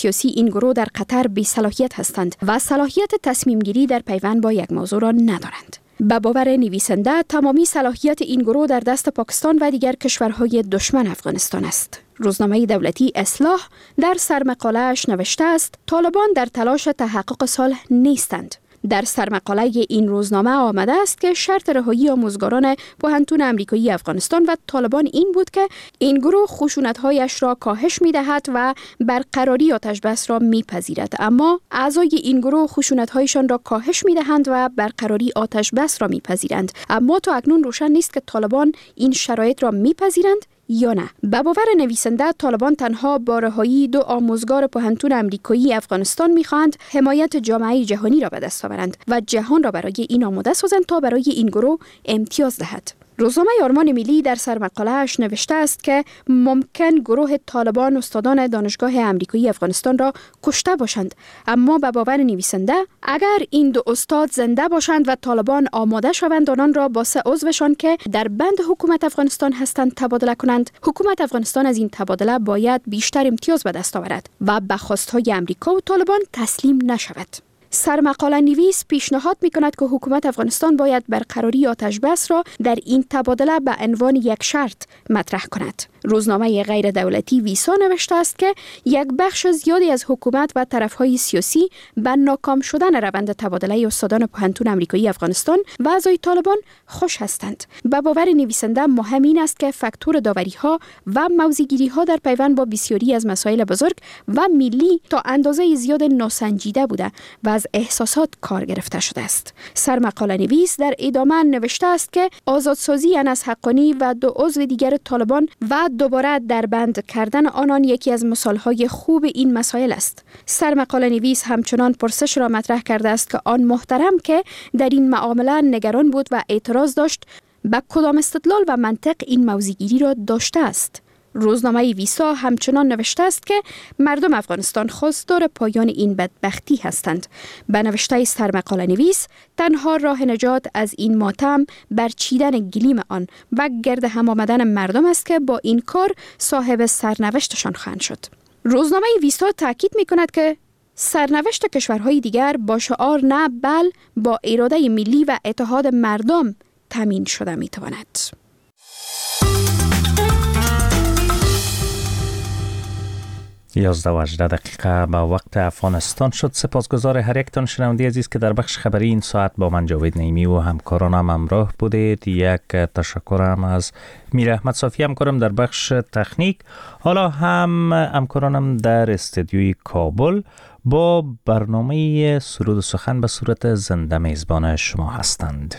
سیاسی این گروه در قطر بی‌صلاحیت هستند و صلاحیت تصمیم گیری در پیوند با یک موضوع را ندارند. به باور نویسنده تمامی صلاحیت این گروه در دست پاکستان و دیگر کشورهای دشمن افغانستان است. روزنامه دولتی اصلاح در سرمقاله‌اش نوشته است طالبان در تلاش تحقق صلح نیستند. در سرمقاله این روزنامه آمده است که شرط رهایی آموزگاران پوهنتون آمریکایی افغانستان و طالبان این بود که این گروه خشونت‌هایش را کاهش می‌دهد و برقراری آتش‌بس را می‌پذیرد، اما اعضای این گروه خشونت‌هایشان را کاهش می‌دهند و برقراری آتش‌بس را می‌پذیرند، اما تا اکنون روشن نیست که طالبان این شرایط را می‌پذیرند یا نه. به باور نویسنده طالبان تنها با رهایی 2 آموزگار پوهنتون آمریکایی افغانستان می‌خواهند حمایت جامعه جهانی را به دست آورند و جهان را برای این آماده سازند تا برای این گروه امتیاز دهد. روزنامه آرمان ملی در سرمقاله‌اش نوشته است که ممکن گروه طالبان استادان دانشگاه آمریکایی افغانستان را کشته باشند، اما به باور نویسنده اگر این 2 استاد زنده باشند و طالبان آماده شوند آنان را با 3 عضوشان که در بند حکومت افغانستان هستند تبادله کنند، حکومت افغانستان از این تبادله باید بیشتر امتیاز به دست آورد و به خواست‌های آمریکا و طالبان تسلیم نشود. سرمقاله نویس پیشنهاد می‌کند که حکومت افغانستان باید برقراری آتش‌بس را در این تبادله به عنوان یک شرط مطرح کند. روزنامه غیر دولتی ویسا نوشته است که یک بخش زیادی از حکومت و طرف‌های سیاسی به ناکام شدن روند تبادله استادان پوهنتون آمریکایی افغانستان و اعضای طالبان خوش هستند. به باور نویسنده مهم این است که فاکتور داوری‌ها و موضع‌گیری‌ها در پیوند با بسیاری از مسائل بزرگ و ملی تا اندازه زیاد ناسنجیده بوده و از احساسات کار گرفته شده است. سرمقاله نویس در ادامه نوشته است که آزادسازی انس حقانی و 2 عضو دیگر طالبان و دوباره در بند کردن آنان یکی از مثالهای خوب این مسائل است. سرمقاله نویس همچنان پرسش را مطرح کرده است که آن محترم که در این معامله نگران بود و اعتراض داشت به کدام استدلال و منطق این موضع‌گیری را داشته است. روزنامه ویسا همچنان نوشته است که مردم افغانستان خواستار پایان این بدبختی هستند. به نوشته سرمقاله نویس تنها راه نجات از این ماتم برچیدن گلیم آن و گرد هم آمدن مردم است که با این کار صاحب سرنوشتشان خواهند شد. روزنامه ویسا تاکید می‌کند که سرنوشت کشورهای دیگر با شعار نه بل با اراده ملی و اتحاد مردم تامین شده می‌تواند. 11 دقیقه به وقت افغانستان شد. سپاسگزار هر یکتان شنونده عزیز که در بخش خبری این ساعت با من جاوید نعیمی و همکارانم همراه بودید. یک تشکرم از میر احمد صافی همکارم در بخش تکنیک. حالا هم همکارانم در استودیوی کابل با برنامه سرود و سخن به صورت زنده میزبان شما هستند.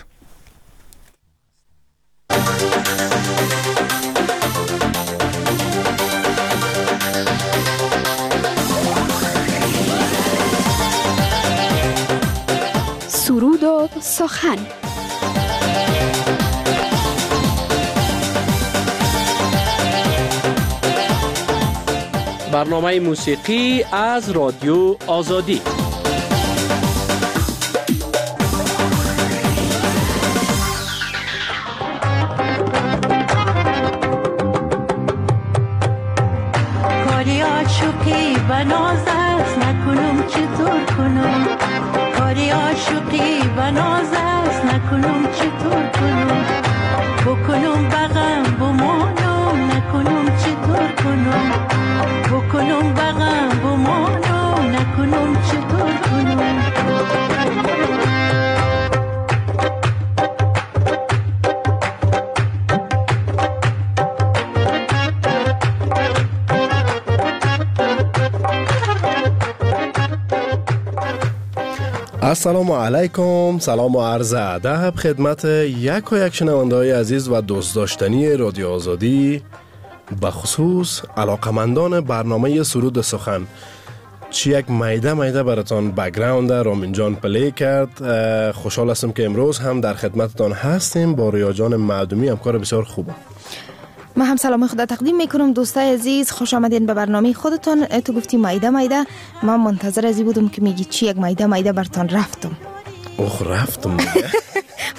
سرود و سخن. برنامه موسیقی از رادیو آزادی. کاری عاشقی و ناز است نکنم چطور کنم، کاری عاشقی و ناز است نکنم چطور کنم، بکنم بغم بمانم نکنم چطور کنم، بکنم بغم بمانم نکنم چطور کنم. السلام علیکم، سلام و عرض ادب خدمت یک و یک شنونده های عزیز و دوست داشتنی رادیو آزادی، به خصوص علاقمندان برنامه سرود سخن. چی یک میده براتان بک‌گراند رامین جان پلی کرد. خوشحال هستم که امروز هم در خدمتتان هستیم با ریا جان معدومی، همکار بسیار خوبه. من هم سلام خدا تقدیم میکنم. دوستای عزیز خوش آمدین به برنامه خودتان. تو گفتی میده، من منتظر ازی بودم که میگی چی یک میده برتان رفتم. رفتم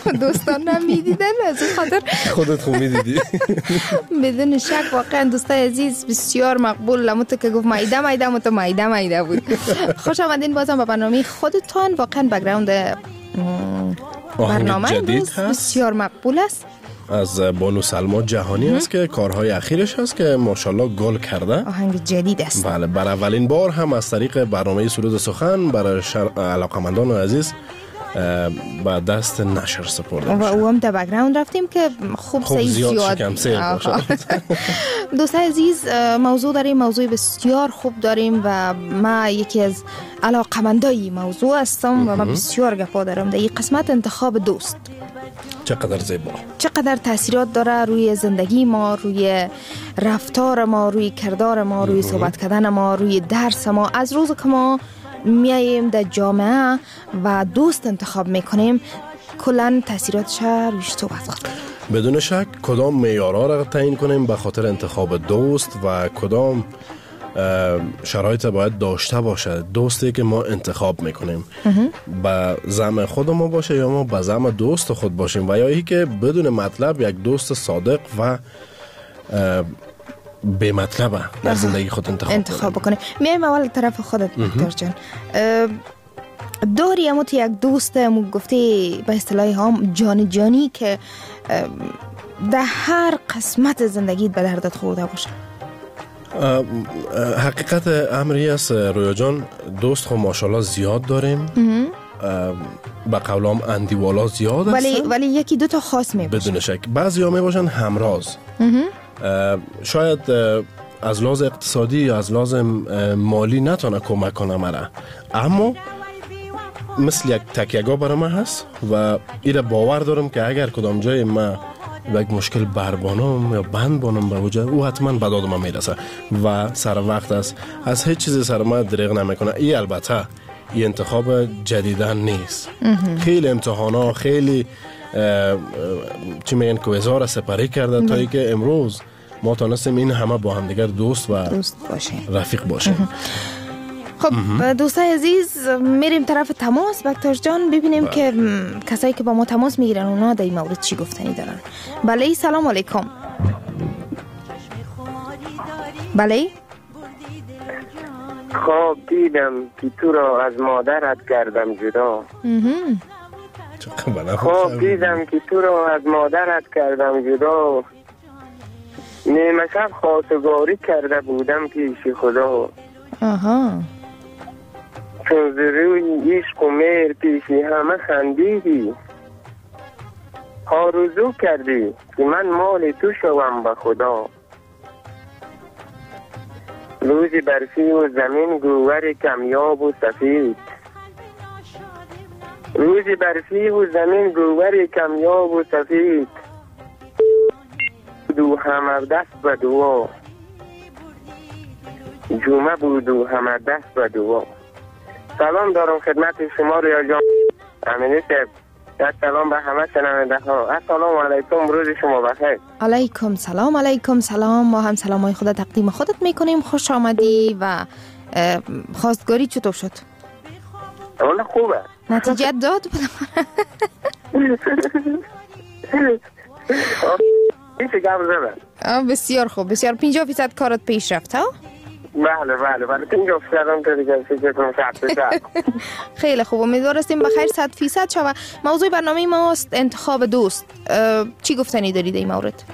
دوستان نمیدیدن، از اون خاطر خودت خو میدیدی. بدون شک واقعا دوستای عزیز بسیار مقبول. لاموت که گفت مایده بود. خوش آمدین بازم به برنامه خودتان. واقعا بک‌گراند برنامه دوست بسیار مقبول است. از بانو سلما جهانی است که کارهای اخیرش هست که ماشاءالله گل کرده. آهنگ جدید است. بله، برای اولین بار هم از طریق برنامه سرود سخن برای علاقمندان عزیز با دست نشر سپرده و او هم در بک‌گراند رفتیم که خوب زیاد شکم سیر باشه. دوستای عزیز، موضوع بسیار خوب داریم و ما یکی از علاقمندای موضوع هستم و من بسیار گپا دارم در این قسمت. انتخاب دوست چقدر زیبا، چقدر تاثیرات داره روی زندگی ما، روی رفتار ما، روی کردار ما، روی صحبت کردن ما، روی درس ما. از روز که ما میاییم در جامعه و دوست انتخاب میکنیم کلا تاثیراتش روش صحبت کنیم. بدون شک کدام معیارها را تعیین کنیم به خاطر انتخاب دوست و کدام شرایط باید داشته باشه دوستی که ما انتخاب میکنیم، به زعم خود ما باشه یا ما به زعم دوست خود باشیم و یا ای که بدون مطلب یک دوست صادق و به مطلب در زندگی خود انتخاب بکنیم. میایم اول طرف خودت دکتر جان. داری اموت یک دوست گفتی به اصطلاح هم جانی که در هر قسمت زندگیت به دردت خورده باشه؟ حقیقت امری است رویا جان، دوست خو ماشاءالله زیاد داریم، با قولام اندیوالا زیاد هستن، ولی یکی دو تا خاص می باشه. بدون شک بعضی ها می باشن همراز، شاید از لحاظ اقتصادی یا از لحاظ مالی نتونه کمک کنه مرا، اما مثل یک تکیه‌گاه برای من هست و ایره باور دارم که اگر کدام جای من یک مشکل بربانم یا بند بانم به وجود او حتما به داد من میرسه و سر وقت است. از هیچ چیزی سر من دریغ نمیکنه. این البته این انتخاب جدیدن نیست، خیلی امتحانا، خیلی چی میگن کویزار سپری کرده تا ای که امروز ما تونستیم این همه با هم دیگر دوست باشیم، رفیق باشیم. خب دوستای عزیز، میریم طرف تماس دکتر جان ببینیم که کسایی که با ما تماس میگیرن اونا در این مورد چی گفتنی دارن. بله، سلام علیکم. بله. خب دیدم که تو را از مادرت کردم جدا. خب دیدم که تو را از مادرت کردم جدا. نیمه شب خواستگاری کرده بودم پیش خدا. چون روی عشق و مهر پیشی همه خندیدی، آرزو کردی که من مال تو شوم به خدا. روزی برفی و زمین گوهر کمیاب و سفید، روزی برفی و زمین گوهر کمیاب و سفید، دو همه دست به دعا، جمعه بود و همه دست به دعا. سلام دارم خدمت شما ریا جان امینی صاحب. سلام به همه شنونده ها. السلام علیکم، روز شما بخیر. علیکم سلام. ما هم سلامای خدا تقدیم خودت میکنیم. خوش آمدی. و خواستگاری چطور شد؟ اون خوبه. نتیجه داد؟ این چه گفت زدن؟ بسیار خوب، بسیار. 50% کارت پیش رفت ها؟ بله 50% هم که دیگه فکر کنم 100%. خیلی خوب، امیدوارستیم بخیر 100% شوه. موضوع برنامه ماست انتخاب دوست. چی گفتنی دارید این مورد؟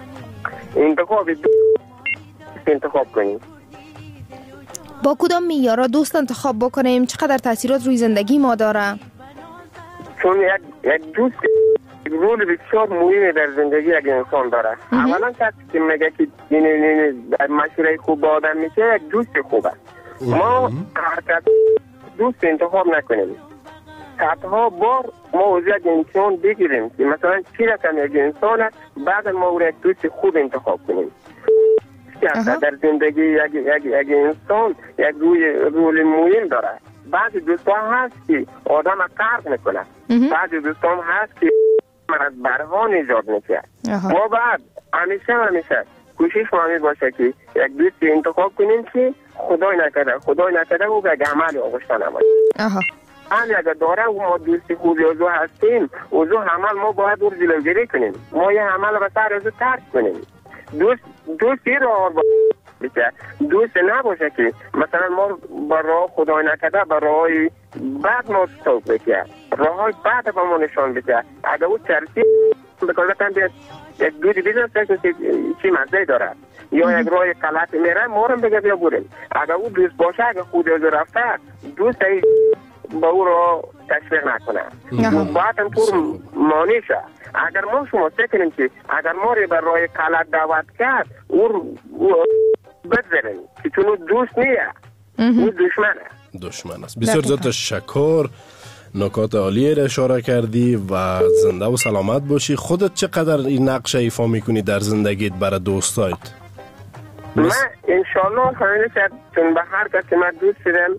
انتخاب کنیم با کدام معیارا دوست انتخاب بکنیم؟ چقدر تاثیرات روی زندگی ما داره؟ چون یک دوست رول بسیار مهمی در زندگی یک انسان داره. اولا کسی که میگه که در مشوره خوب آدم میشه یک دوست خوبه. ما دوست انتخاب نکنیم، صدها بار ما از یک انسان بگیریم که مثلا چی رقم یک انسان است، بعد ما او یک دوست خوب انتخاب کنیم. در زندگی یک انسان یک رول مهم داره. بعضی دوستان هست که آدم قرض میکنه، بعضی دوستان هست که من از برها نجات میشه. ما بعد همیشه کوشش ما همی باشه که یک دوست انتخاب کنیم که خدای نکرده او به عمل آغشته نماید. هم اگر داره و ما دوستی خوبی از او هستیم از او عمل ما باید او جلوگیری کنیم. ما یه عمل به سر از او ترک کنیم. دوستی را بشه دوست نباشه که مثلا ما با راه خدای نکرده با راه بعد ما سوق بشه، راه بعد با ما نشان بده. اگر او چرسی بکنه بیاد یک دوستی بیزنس چی مزه داره یا یک راه غلط میره ما رو بگه بیا بریم. اگر او دوست باشه اگر خود از رفته دوست با او را تشویق نکنه باید هم طور مانع شه. اگر ما شما سکنیم که اگر ما رو بر راه غلط دعوت کرد او بذاریم که چون دوست نیه او دشمن است. بسیار زیاد تشکر، نکات عالی را اشاره کردی و زنده و سلامت باشی. خودت چقدر این نقش ایفا میکنی در زندگیت برای دوستایت؟ من انشالله همینه که چون به هر کسی من دوست دارم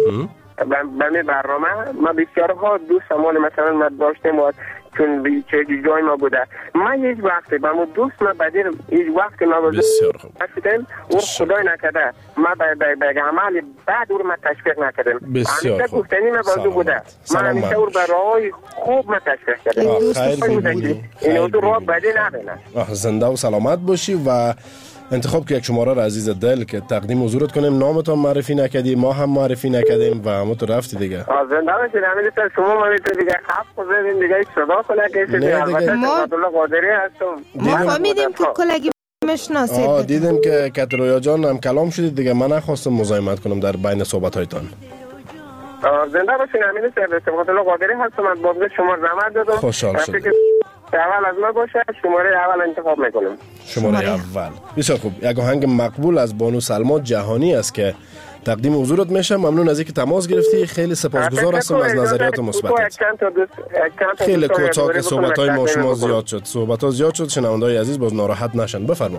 به می برنامه ما بسیارها دوست همال مثلا ما داشتیم و چون به جای ما بوده من هیچ وقتی به ما دوست ما بدیر هیچ وقتی ما بسیار خوب او خدای نکرده ما به عمل بعد او رو ما تشویق نکردم. بسیار خوب گفتنی ما بازو بوده من همیشه او برای خوب ما تشویق کردم. خیر بودی، این دو راه بدی نبینه. زنده و سلامت باشی و انتخاب که یک شماره را عزیز دل که تقدیم حضورت کنیم. نامتان معرفی نکردی، ما هم معرفی نکردیم و همه تو رفتی دیگه. زنده باشید. همین شما ما دیگه خط خودتون دیگه صدا کنه که عبدالله قادری هستم. ما فهمیدیم که کلگی مشناسید. دیدیم که کترویا جان هم کلام شدید دیگه. من نخواستم مزاحمت کنم در بین صحبت هایتان. زنده باشین. همین عبدالله قادری هستم. من بازگشت شما زحمت دادم. خوشحال شدم. اول از ما باشه شماره اول انتخاب میکنم. شماره اول. بسیار خوب. یک آهنگ مقبول از بانو سلما جهانی است که تقدیم حضورت میشه. ممنون از اینکه تماس گرفتی. خیلی سپاسگزار هستم از نظریات مثبتت. خیلی کوتاه که صحبت‌های ما شما زیاد شد. صحبت‌ها زیاد شد. شنونده‌های عزیز باز ناراحت نشن. بفرما.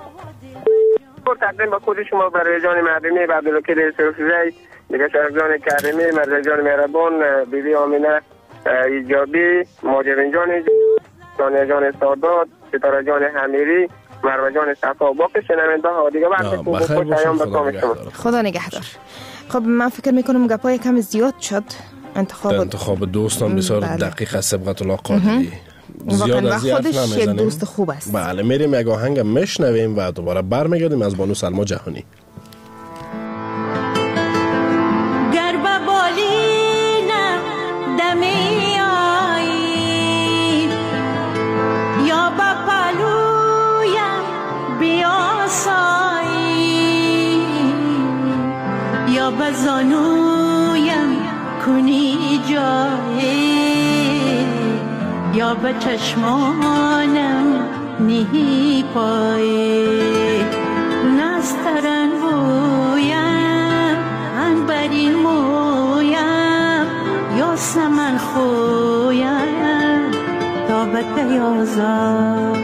تقدیم به خود شما برای جان مردمی عبدالوکیل سرخزی دیگه شهرزان کریمی مرد جان مهربان بیبی آمینه ایجابی ماجرین جان جان جان سادات ستاره جان حمیری مروه جان صفا باقی شنونده ها دیگه وقت خوب پیام به کام شما. خدا نگهدار. خب من فکر میکنم گپای کم زیاد شد. انتخاب دوستان بسیار دقیق است. سبقت الله قادری زیاد از خودش یک دوست خوب است. بله میریم یک آهنگ میشنویم و دوباره برمیگردیم از بانو سلما جهانی. بزانویم کنی جایی یا به چشمانم نهی پایی نسترن بویم انبرین مویم یا سمن خویم تا به تیازم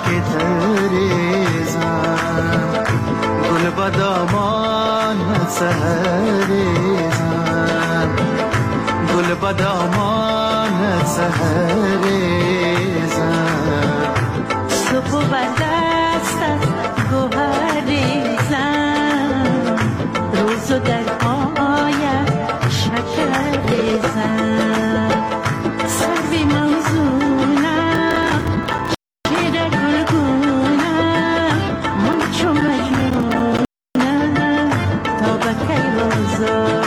که تریزم گل بدامان سهریزم گل بدامان سهریزم صبح و دستت گوهریزم روزو در پایم شکر ریزم سروی موزونم شیر گلگونم من چو مجنونم تا بکی بازار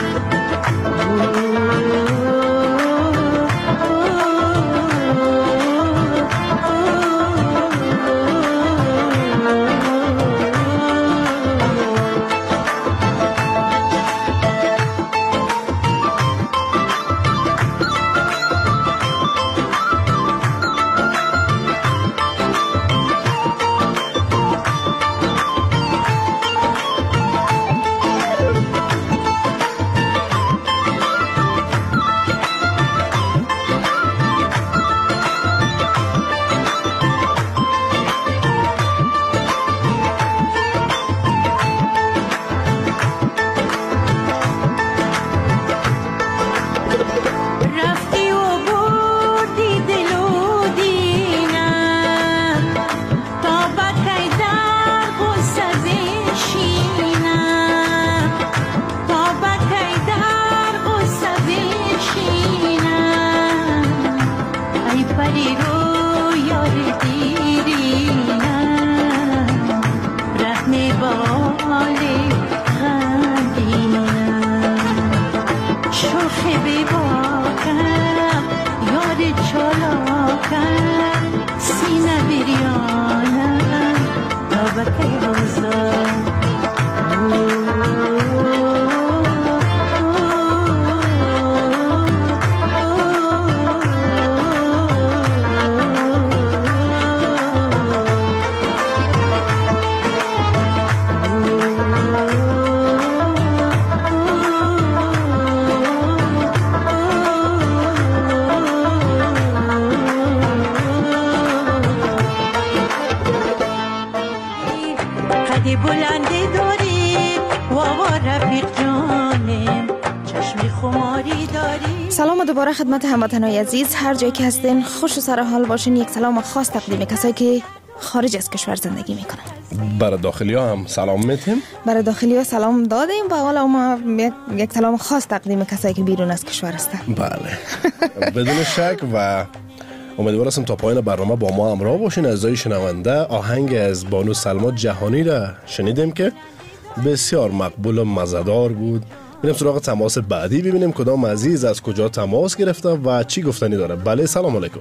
سلام دوباره خدمت هموطنان عزیز، هر جایی که هستین خوش و سر حال باشین. یک سلام خاص تقدیم کسایی که خارج از کشور زندگی میکنن. برای داخلی ها هم سلام میتیم. برای داخلی ها سلام دادیم و حالا ما یک سلام خاص تقدیم کسایی که بیرون از کشور هستن. بله بدون شک و امیدوار هستم تا پایان برنامه با ما همراه باشین. اعزای شنونده، آهنگ از بانو سلما جهانی را شنیدیم که بسیار مقبول و مزه‌دار بود. بریم سراغ تماس بعدی، ببینیم کدام عزیز از کجا تماس گرفته و چی گفتنی داره. بله سلام علیکم.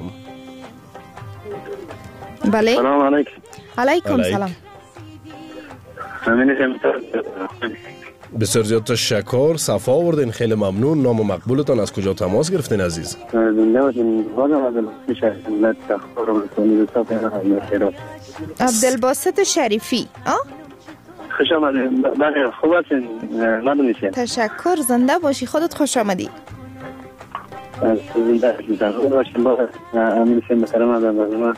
بله سلام علیکم. علیکم سلام. بسیار زیاد تشکر، صفا آوردین، خیلی ممنون. نام و مقبولتان، از کجا تماس گرفتین عزیز؟ عبدالباسط شریفی. خوش آمدید. بله خوب هستین مدونیشین. تشکر، زنده باشی. خودت خوش آمدی. زنده باشین. با امینیشین محترم آمدید.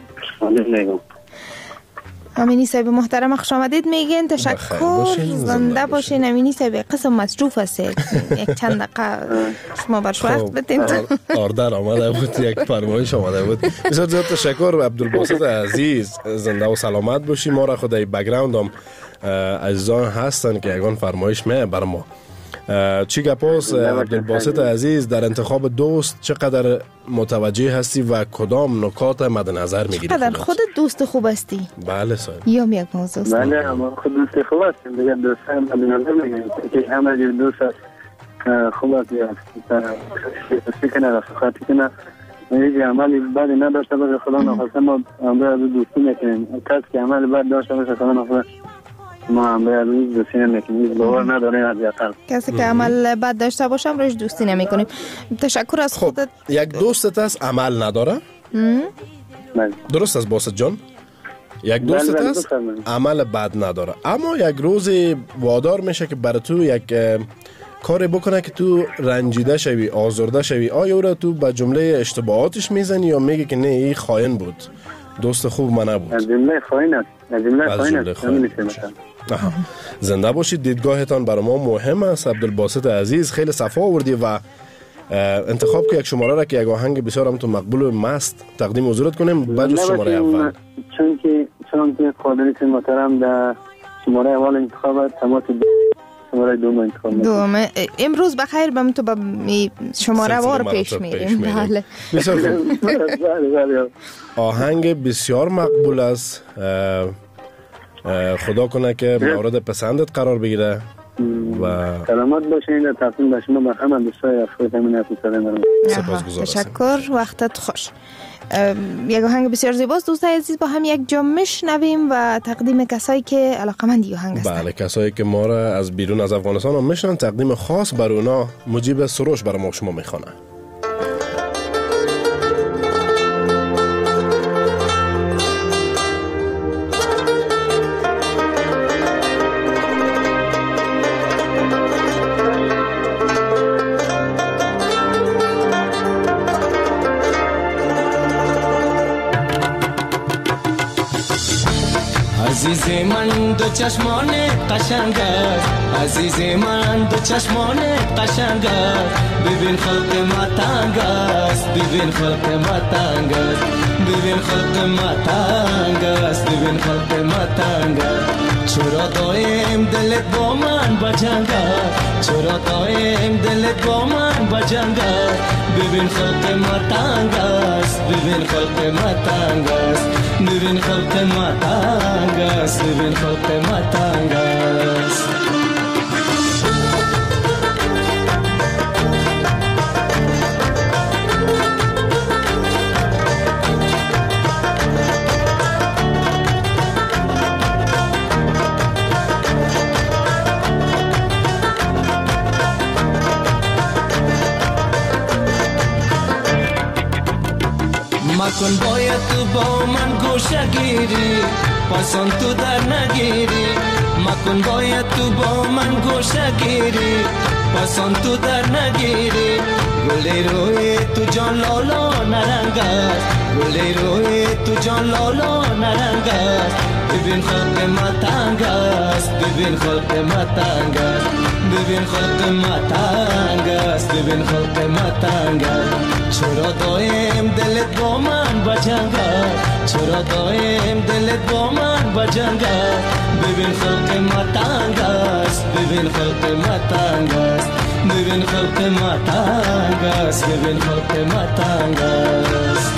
امینی صاحب محترم خوش آمدید میگین. تشکر، زنده باشین. امینی صاحب قسم مصروف هستید، یک چند دقیقه شما برش وقت بدین. آردر آمده بود، یک فرمایش آمده بود. بسیار زیاد تشکر عبدالباسط عزیز، زنده و سلامت باشی. ما را خدای بک‌گراند هم عزیزان هستن که یگان فرمایش میه بر ما. چی گپاس عبدالباسط عزیز، در انتخاب دوست چقدر متوجه هستی و کدام نکات مد نظر میگیری؟ چقدر خودت دوست خوب هستی؟ بله صاحب. یا یک موضوع است. بله اما خود دوست خوب هستیم دیگه. دوستان مد نظر میگیریم که همه جور دوست خوب هستی، فکر نه خاطی کنه یه عملی بعدی نداشته باشه خدا نخواسته ما امروز دوستی میکنیم. کسی که عملی بعد داشته باشه خدا نخواسته ما هم روز دوستی نمیکنیم. باور نداریم از یقل کسی که عمل بد داشته باشم روش دوستی نمیکنیم. تشکر از خودت. یک دوستت هست عمل نداره؟ درست است باسط جان؟ یک دوستت هست عمل بد نداره، اما یک روزی وادار میشه که برای تو یک کاری بکنه که تو رنجیده شوی، آزرده شوی. آیا او را تو به جمله اشتباهاتش میزنی یا میگی که نه این خائن بود؟ دوست خوب من نبود. از جمله خائن است. از جمله خائن است. زنده باشید. دیدگاهتان برای ما مهم است. عبدالباسط عزیز خیلی صفا آوردی و انتخاب که یک شماره را که یک آهنگ بسیار هم تو مقبول و مست تقدیم حضورت کنیم بعد شماره اول، چون که قادریت محترم در شماره اول انتخاب تماس شماره دوم انتخاب دوم. امروز بخیر بم تو به شماره وار پیش میریم. بله. آهنگ بسیار مقبول است. خدا کنه که مورد پسندت قرار بگیره و سلامت باشین. در تقدیم به شما به همه دوستای افغان زمین سپاسگزارم. تشکر. وقتت خوش. یک آهنگ بسیار زیباست دوستای عزیز، با هم یک جا میشنویم و تقدیم کسایی که علاقه‌مند آهنگ هستند. بله، کسایی که ما را از بیرون از افغانستان هم میشنن، تقدیم خاص بر اونا مجیب سروش برای ما شما میخوانه. عزیز من دو چشمان قشنگ است، عزیز من دو چشمان قشنگ است، ببین خلق ما تنگ است، ببین خلق ما تنگ است، ببین خلق ما تنگ است، ببین خلق ما تنگ است. چرا دایم دلت با من بجنگ است، چرا دایم دلت با من بجنگ است، ببین خلق ما تنگ است، ببین خلق ما تنگ است، ببین خلق ما تنگ است، ببین خلق ما تنگ است. مکن باید تو با من گوشه گیری، پسند تو در نگیری، مکن باید تو با من گوشه گیری، پسند تو در نگیری. گلی روی تو جان لالا نرنگ است، گلی روی تو جان لالا نرنگ است، ببین خلق ما تنگ است، ببین خلق ما تنگ است، ببین خلق ما تنگ است، ببین خلق ما تنگ است. چرا دایم دلت با من بجنگ است، چرا دایم دلت با من بجنگ است، ببین خلق ما تنگ است، ببین خلق ما تنگ است، ببین خلق ما تنگ است، ببین خلق ما تنگ است.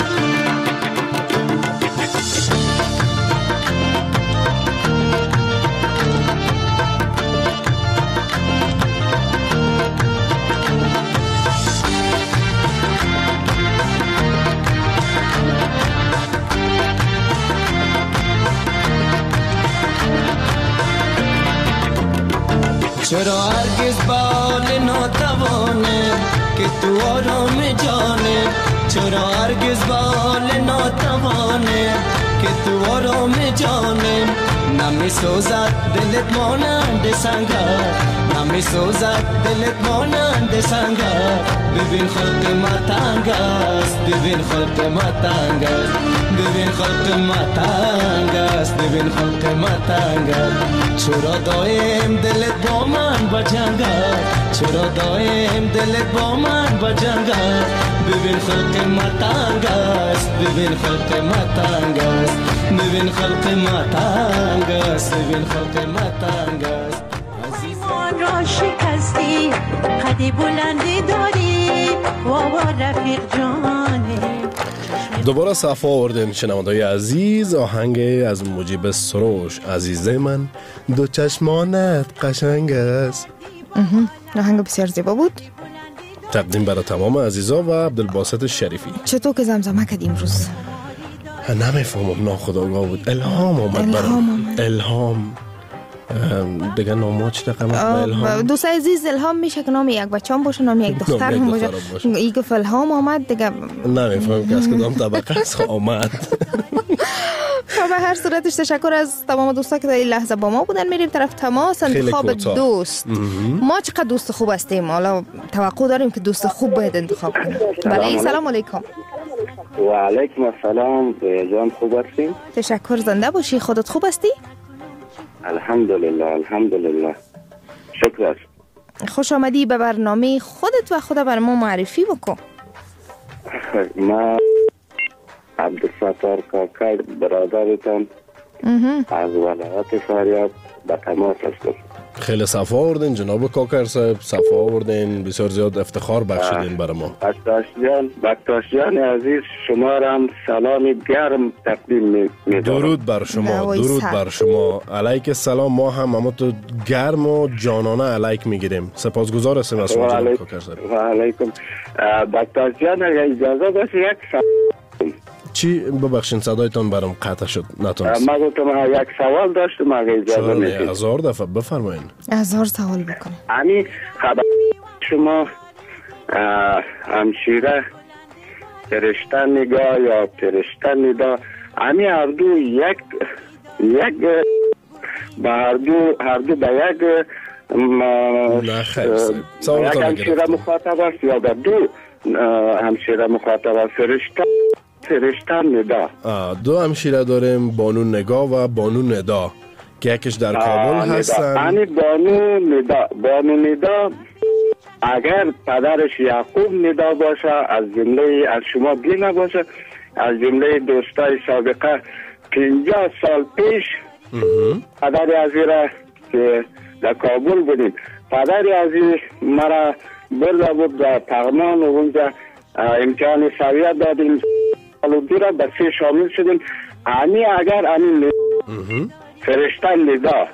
چرا هرگز بال ناتوانه که تو آرام جانه، چرا هرگز بال ناتوانه که تو آرام جانه، نمی سوزد دلت مانند سنگر، نمی سوزد دلت مانند سنگر، ببین خلق ما تنگ است، ببین خلق ما تنگ است، ببین خلق ما تنگ است، ببین خلق ما تنگ است. چرا دایم دلت با من بجنگ است، چرا دایم دلت با من بجنگ است، ببین خلق ما تنگ است، ببین خلق ما تنگ است، ببین خلق ما تنگ است، ببین خلق ما تنگ است. عزیزان را شکستی قدی بلندی داری و رفیق جانی. دوباره صفا آوردین شنونده‌های عزیز، آهنگ از مجیب سروش، عزیز من دو چشمانت قشنگ است. آهنگ بسیار زیبا بود، تقدیم برای تمام عزیزا و عبدالباسط شریفی. چطور که زمزمه کردی امروز؟ نمیفهمم، ناخودآگاه بود، الهام آمد برام، الهام دیگه نامو چی رقم الهام. دوست عزیز الهام میشه که نام یک بچه‌ام باشه، نام یک دختر هم باشه. این گفت الهام آمد دیگه نمیفهمم که از کدام طبقه است آمد. به هر صورتش تشکر از تمام دوستا که در این لحظه با ما بودن. میریم طرف تماس انتخاب دوست. ما چقدر دوست خوب هستیم، حالا توقع داریم که دوست خوب باید انتخاب کنیم. بله، سلام علیکم. و علیکم السلام جان، خوب هستین؟ تشکر، زنده باشی. خودت خوب هستی؟ الحمدلله الحمدلله، شکر است. خوش آمدی به برنامه خودت و خود بر ما معرفی بکن. ما عبدالستار کاکر برادرتان از ولایت فاریاب به تماس هستم. خیلی صفا آوردین جناب کاکر صاحب، صفا آوردین، بسیار زیاد افتخار بخشیدین برای ما. بکتاش جان عزیز، شما را هم سلام گرم تقدیم می‌دارم. درود بر شما، درود بر شما. علیک السلام. ما هم تو گرم و جانانه علیک میگیریم. سپاسگزار هستیم از شما جناب کاکر صاحب. و علیکم. بکتاش جان اجازه باشه یک چی؟ ببخشین صدایتان برام قطع شد، نتونستم. ما گفتم یک سوال داشتم، اگه اجازه میدید. 1000 دفعه بفرمایین. 1000 سوال بکنید. امی خبر شما همشیره فرشته نگاه یا فرشته ندا، امی هر دو یک به هر دو به یک نه خیر یک همشیره مخاطب است یا به دو همشیره مخاطب است؟ فرشته ندا. دو همشیره داریم، بانو نگاه و بانو ندا که یکیش در کابل هستن. یعنی بانو ندا اگر پدرش یعقوب ندا باشه، از جمله از شما بی نباشه، از جمله دوستای سابقه 50 سال پیش پدر عزیزه که در کابل بودیم، پدر عزیز مرا برده بود در پغمان و اونجا امتحان سویه دادیم، سال را به 3 شامل شدیم. اگر فرشته ندا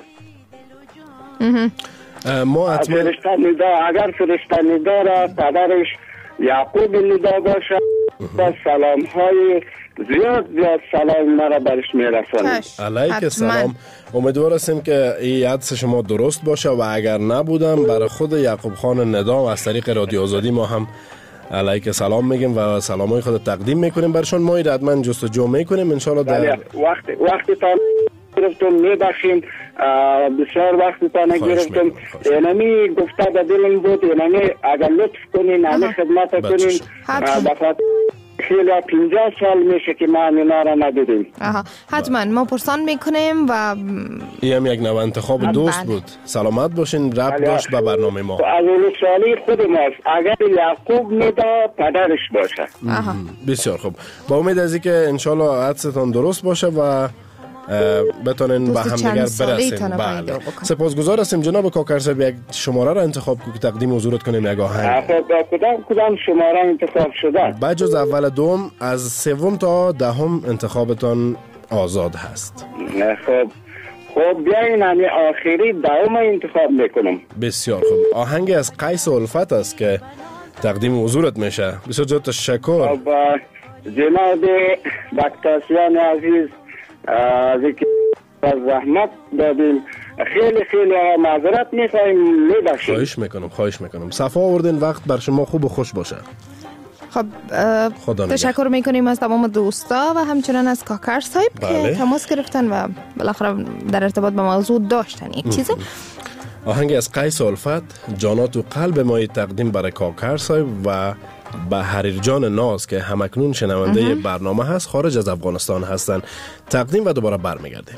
ما فرشته ندا، اگر فرشته ندا را پدرش یعقوب ندا باشه، سلام های زیاد سلام مرا برش میرسانیم. علیک السلام. امیدوار هستیم که این حدس شما درست باشه و اگر نبودم برای خود یعقوب خان ندا از طریق رادیو آزادی ما هم علیک سلام میگیم و سلامای خود تقدیم میکنیم برشون. ما حتما جستجو میکنیم ان شاء الله. در وقتی تا گرفتم میبخشیم، بسیار وقتی تا نگرفتم، اینمی گفته به دلم بود، اینمی اگر لطف کنین همه خدمت کنین، بخاطر خیلی 50 سال میشه که ما اینا را ندیدیم. حتما ما پرسان میکنیم و این هم یک نوع انتخاب دوست بود. سلامت باشین. ربط داشت به برنامه ما. از اول سالی خود ماست، اگر یعقوب ندا پدرش باشه. بسیار خوب. با امید از اینکه انشالله حدستان درست باشه و بتونین به هم دیگر برسیم. بله. سپاسگزار هستیم جناب کاکر صاحب. یک شماره را انتخاب که تقدیم حضورت کنیم. یک آهنگ. کدام شماره انتخاب شده؟ بجز اول دوم از 3 تا 10 انتخابتان آزاد هست. خب بیاین آخری 10 انتخاب میکنم. بسیار خوب. آهنگ از قیس الفت است که تقدیم حضورت میشه. بسیار جدا تشکر. جناب بکتاسیان عزیز، از اینکه زحمت دادیم خیلی خیلی معذرت میخوایم، میبخشیم. خواهش میکنم. صفا آوردین. وقت بر شما خوب و خوش باشه. خب تشکر میکنیم از تمام دوستا و همچنان از کاکر صاحب که تماس گرفتن و بالاخره در ارتباط با موضوع داشتن یک چیزی. آهنگ از قیس الفت، جانات و قلب ما، تقدیم برای کاکر صاحب و به حریر جان ناز که همکنون شنونده برنامه هست، خارج از افغانستان هستن. تقدیم و دوباره برمیگرده.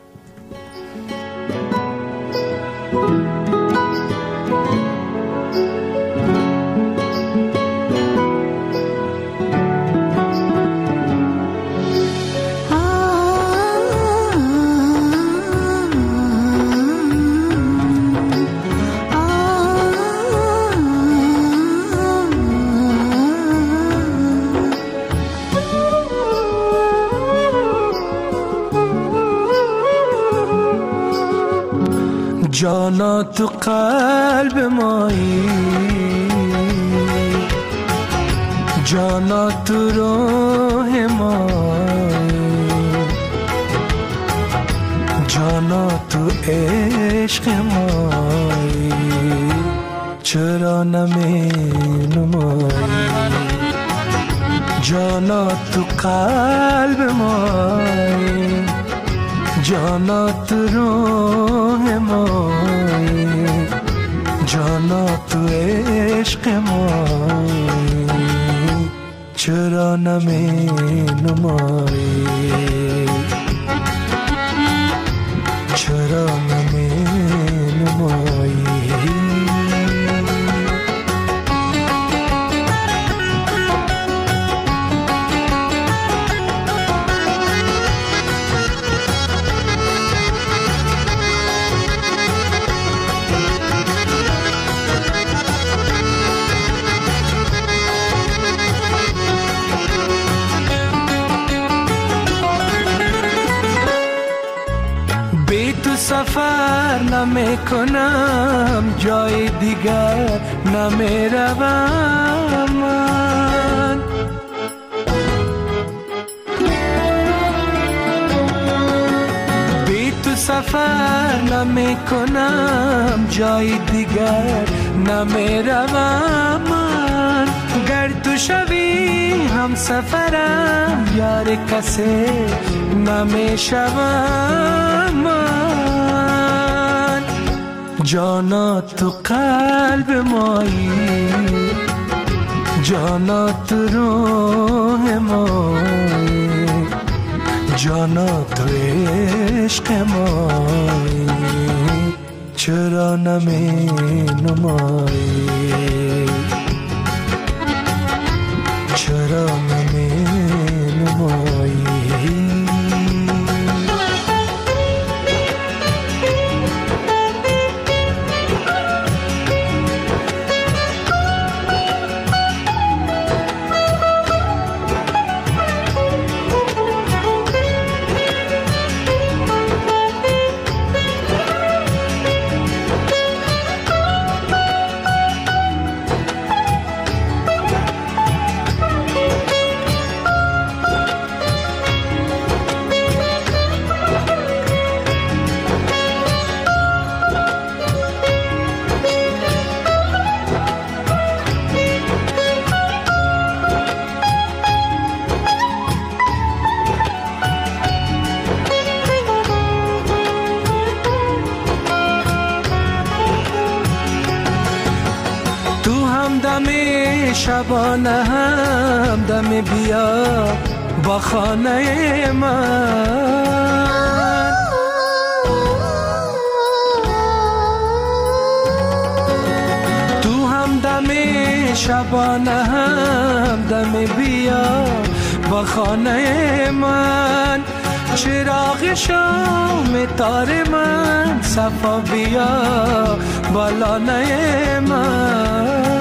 جانا تو قلب مایی، جانا تو روح مایی، جانا تو عشق مایی، چرا نمی نمایی؟ جانا تو قلب مایی، جانا تو روح مایی، جانا تو عشق مایی، چرا نمی نمایی چرا نمی نمایی سفر نمی کنم جای دیگر نمی روم من بی تو سفر نمی کنم جای دیگر نمی روم من گر تو شوی هم سفرم یار کسی نمی شوم من جانا تو قلب مایی جانا تو روح مایی جانا تو عشق مایی چرا نمی نمایی چرا نمی نمایی شبانه هم دم بیا با خانه من تو هم دم شبانه هم دم بیا با خانه من چراغ شام تار من صفا بیا بالانه من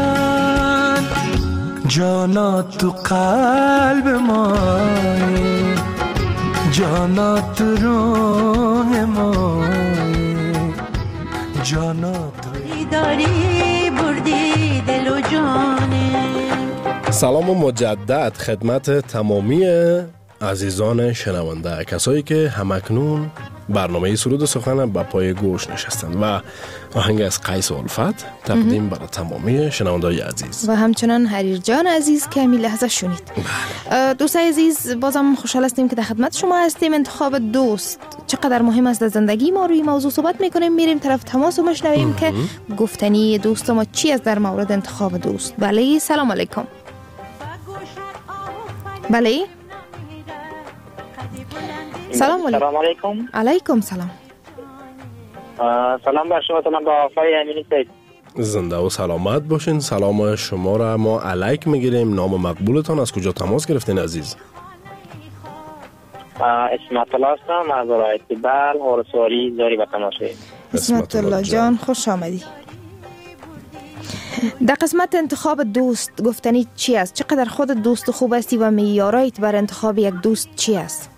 جانا تو قلب مایی جانا تو روح مایی جانا تو داری بردی دل و جانه. سلام و مجدد خدمت تمامی عزیزان شنونده، کسایی که همکنون برنامه سرود سخن به پای گوش نشستند و آهنگ از قیس الفت تقدیم برای تمامی شنونده‌های عزیز و همچنان حریر جان عزیز که می لحظه شنید. دوستای عزیز، بازم خوشحال هستیم که در خدمت شما هستیم. انتخاب دوست چقدر مهم است در زندگی ما، روی موضوع صحبت میکنیم، میریم طرف تماس و مشنویم که گفتنی دوست ما چی است در مورد انتخاب دوست. بله، سلام علیکم. بله، سلام علیکم. علیکم سلام. سلام بر شما، سلام با آقای امینی سید. زنده و سلامت باشین. سلام شما را ما علیک میگیریم. نام مقبولتان، از کجا تماس گرفتین عزیز؟ اسمت الله هستم از رایت بل هورسواری زاری و تماشه. اسمت الله جان خوش آمدی. در قسمت انتخاب دوست گفتنی چی است؟ چقدر خود دوست خوب هستی و معیارایت بر انتخاب یک دوست چی است؟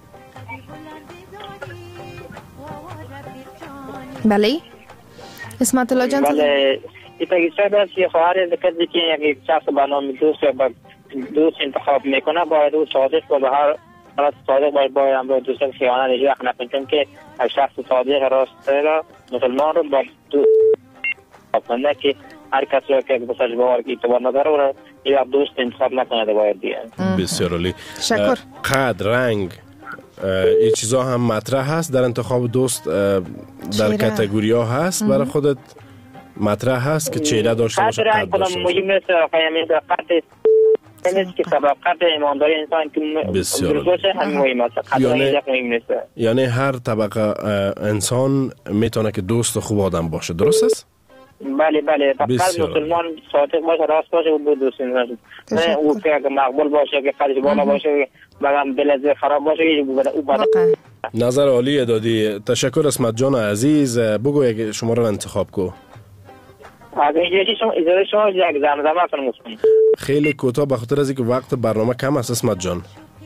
بله اسمت الله جان. بله این شاید است که خواهر دکتی که یک شخص با نام دوست یا دوست انتخاب میکنه باید او صادق و به هر حالت صادق باید امروز دوست خیانت هیچ وقت نکنه، چون که یک شخص صادق راسته را مسلمان رو با دوست کنه که هر کسی را که بساج باور که اعتبار نداره را یک دوست انتخاب نکنه باید دیگه. بسیار عالی. شکر. قد، رنگ، این چیزا هم مطرح هست در انتخاب دوست؟ در کاتگوری ها هست برای خودت مطرح هست که چهره داشته باشه، قد داشته باشه؟ این که صداقت ایمانداری انسان که درست باشه همین مهم است. یعنی هر طبقه انسان میتونه که دوست خوب آدم باشه، درست است؟ بله فقط مسلمان صادق باشه، راست باشه و بود دوست انسان. نه او که مقبول باشه که قدش بالا باشه بگم دل خراب باشه او بعد. نظر عالی دادی. تشکر اسمت جان عزیز. بگو یک شما رو انتخاب کو. اگه اجازه شما یک زمزمه کنم. خیلی کوتاه به خاطر از اینکه وقت برنامه کم است اسمت جان.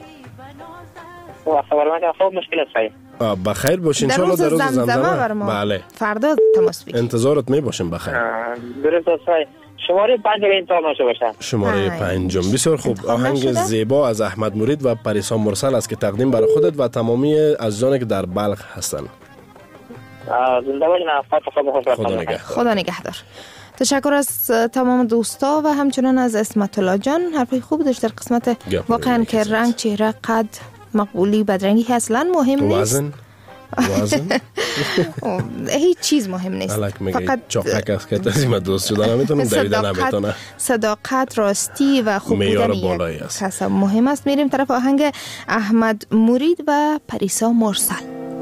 وقت برنامه خوب مشکل است. بخیر باشین ان شاء الله. در روز زمزمه بله فردا تماس بگیرید. انتظارت می باشیم. بخیر. درست است. شماره 5 انتظار نشه باشه. شماره 5 بسیار خوب. آهنگ زیبا از احمد مرید و پریسا مرسل است که تقدیم برای خودت و تمامی عزیزانی که در بلخ هستند. زنده باشین. خدا نگهدار. تشکر از تمام دوستا و همچنان از اسمت الله جان. حرفی خوب داشت در قسمت واقعا که رنگ، چهره، قد، مقبولی، بدرنگی اصلا مهم نیست. وزن هیچ چیز مهم نیست. فقط چاقک است که تازیمه دوست شدن نمیتونم دویدن نمیتونه. صداقت، راستی و خوب بودن یک کس مهم است. میریم طرف آهنگ احمد مرید و پریسا مرسل.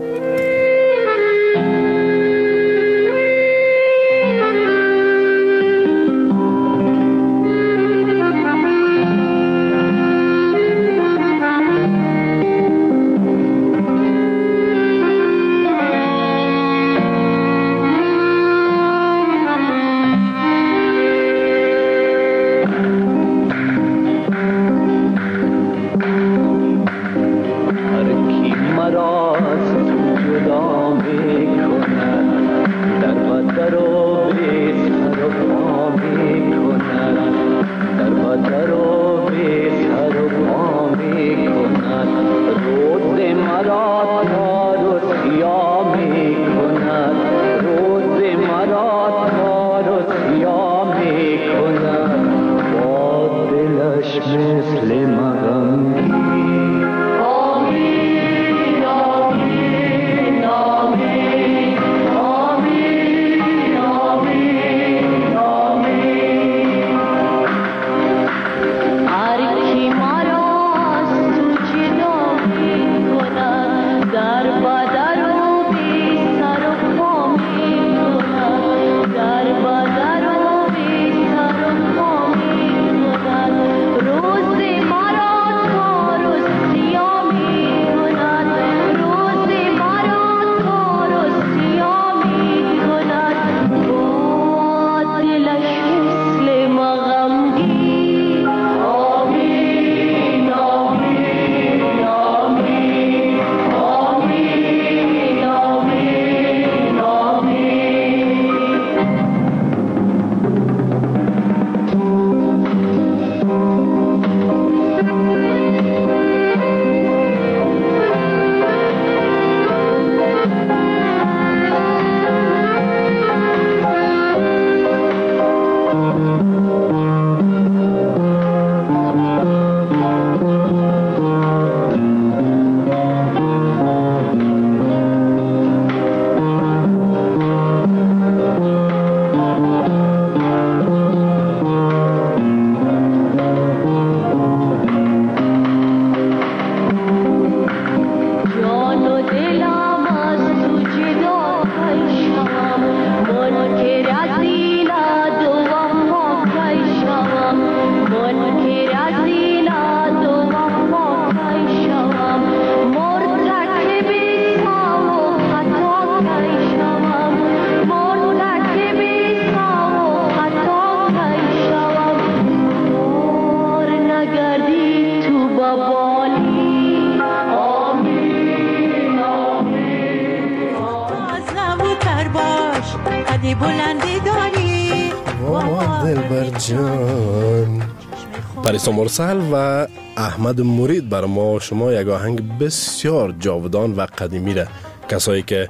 پریسا مرسل و احمد مرید بر ما شما یک آهنگ بسیار جاودان و قدیمی را کسایی که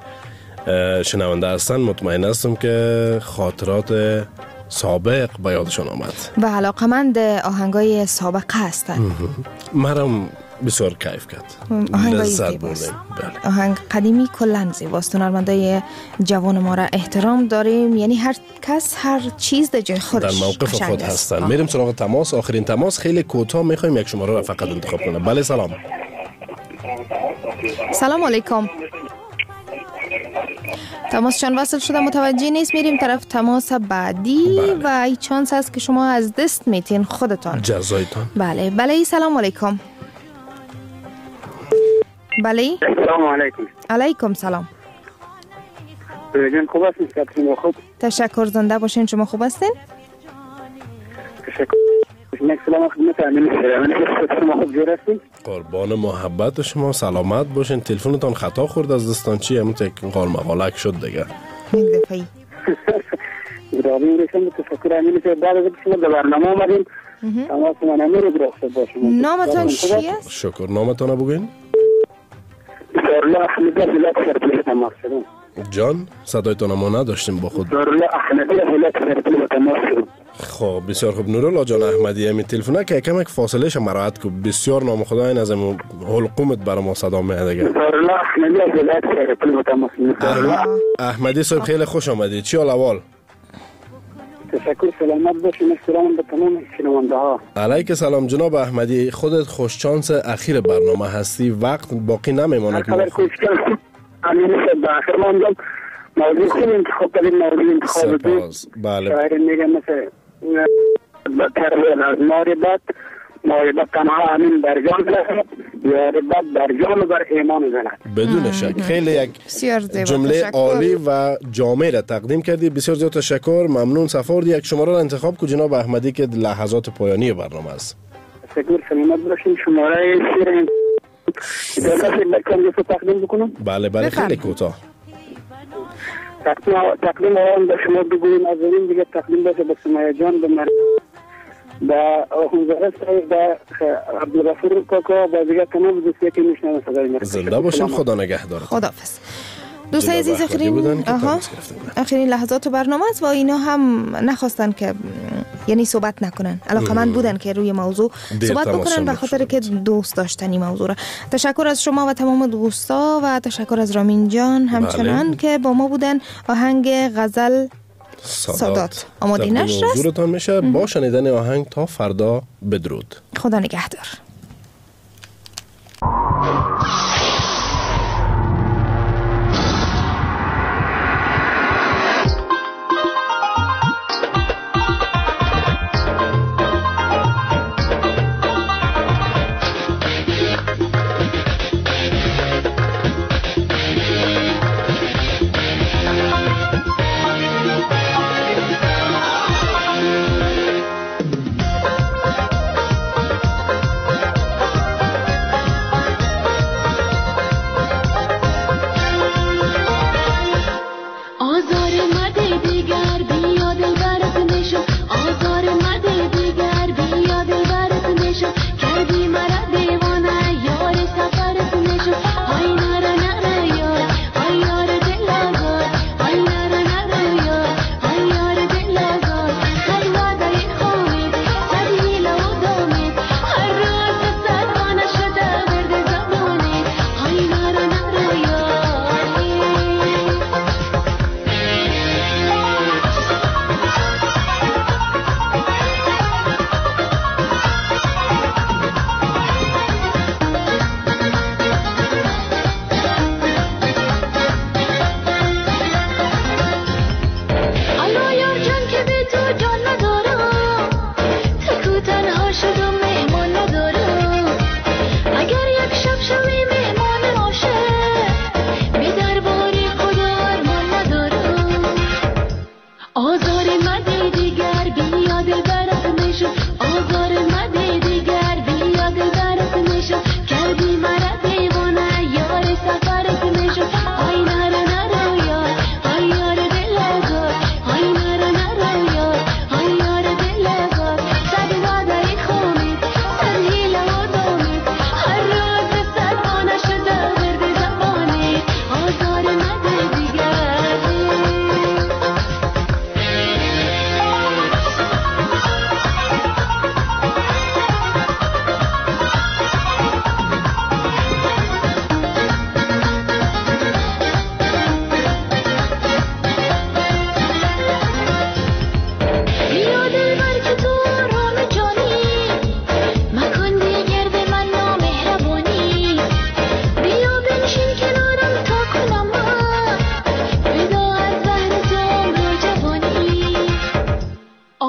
شنونده هستن مطمئن هستم که خاطرات سابق به یادشان آمد و علاقمند آهنگای سابقه هستن. مرم بسیار کیف کرد. آهنگ لذت زیباست. بردیم. بله. آهنگ قدیمی کلن زیباست. هنرمندای جوان ما را احترام داریم، یعنی هر کس هر چیز در جای خودش در موقف قشنگ خود است. هستن. میریم سراغ تماس. آخرین تماس خیلی کوتاه میخوایم یک شماره را فقط انتخاب کنیم. بله سلام. سلام علیکم. تماس چند وصل شده متوجه نیست. میریم طرف تماس بعدی. بله. و این چانس هست که شما از دست میتین خودتان. جزایتان. بله سلام علیکم. بله سلام علیکم. علیکم سلام. جان خوب هستین؟ شما خوب؟ تشکر، زنده باشین. شما خوب هستین؟ تشکر. یک سلام خدمت امین شما خوب جور هستین؟ قربان محبت شما، سلامت باشین. تلفنتان خطا خورد از دستان چی؟ همون تک قال مقالک شد دیگه. یک دفعی برای رسیم تشکر امین که بعد از شما در برنامه آمدیم تماس من امیر درخت باشم. نامتان چی است؟ شکر. نامتان بگوین. دارلا احمدی ولایت سرپل تماس شدم. جان صدایتان ما نداشتیم با خود. دارلا احمدی ولایت سرپل تماس شدم. خب بسیار خوب. نورالله جان احمدی، همین تلفنه که کمک فاصله ش مراعات کو. بسیار نام خدا این از حلقومت برای ما صدا میاد دیگه. دارلا احمدی ولایت سرپل تماس شدم. احمدی صاحب خیلی خوش آمدید. چی حال احوال؟ تشکر، سلامت باشین. سلام به تمام شنونده ها. علیک سلام جناب احمدی. خودت خوش چانس اخیر برنامه هستی. وقت باقی نمیمونه که خبر کوشکن امین صاحب آخر ماندم موضوع خوب انتخاب کردیم. موضوع انتخاب سپاس. بله. شاعر میگه مثل تربیت از ماربت تنها امین بر جان زند، یاربت بر جان و بر ایمان زند. بدون شک خیلی یک جمله عالی و جامع را تقدیم کردی. بسیار زیاد تشکر. ممنون. سفر یک شماره را انتخاب کو جناب احمدی که لحظات پایانی برنامه است. تشکر، سلامت باشین. شماره شیر اجازه بکنم تقدیم بکنم؟ بله خیلی کوتاه. تقدیم آن به شما بگویم از این دیگه تقدیم باشه به سمیه جان، به به خونزاره صاحب، به عبدالغفور کاکا، به دیگه تمام دوستی که میشنن صدای مرد. زنده باشین. خدا نگهدارت. خداحافظ. دوستای عزیز، آخرین لحظات برنامه است و اینا هم نخواستن که یعنی صحبت نکنن. علاقمند بودن که روی موضوع صحبت بکنن به خاطر که دوست داشتن این موضوع را. تشکر از شما و تمام دوستا و تشکر از رامین جان همچنان که با ما بودن. آهنگ غزل سادات آماده نشست. حضورتان میشه با شنیدن آهنگ تا فردا. بدرود. خدا نگهدار.